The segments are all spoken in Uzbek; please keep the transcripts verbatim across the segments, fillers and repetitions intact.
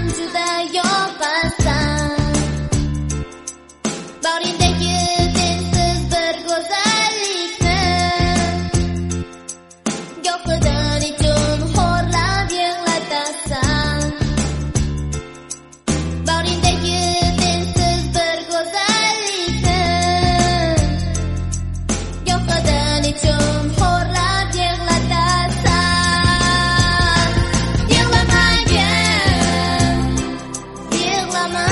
juda yoqasan. Bag'ringdagi tengsiz bir go'zallikni gohidan ichun xo'rlab yig'latasan. Bag'ringdagi tengsiz bir go'zallikni gohidan ichun xo'rlab yig'latasan. Yig'lamagin, yig'lama,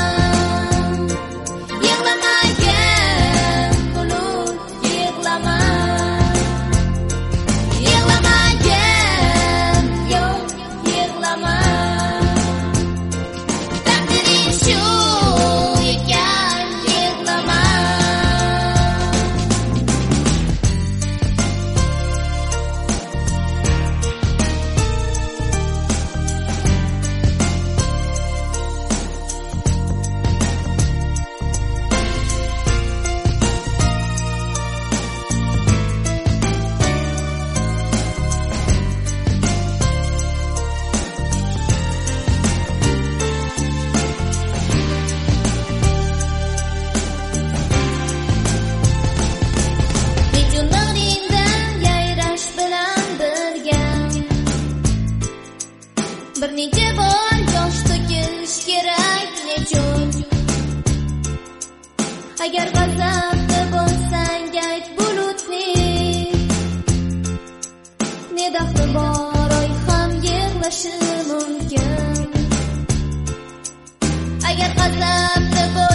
yig'lamagin, bulut, yig'lama, yig'lamagin, yo'q, yig'lama. Taqdiring shu ekan, yig'lama. Nechun bag'ringdan yayrash bilan birga bir necha bor yosh to'kish kerak. Nechun agar g'azabda bo'lsang ayt bulutning, ne daxli bor oy ham yig'lashi mumkin. Agar g'azabda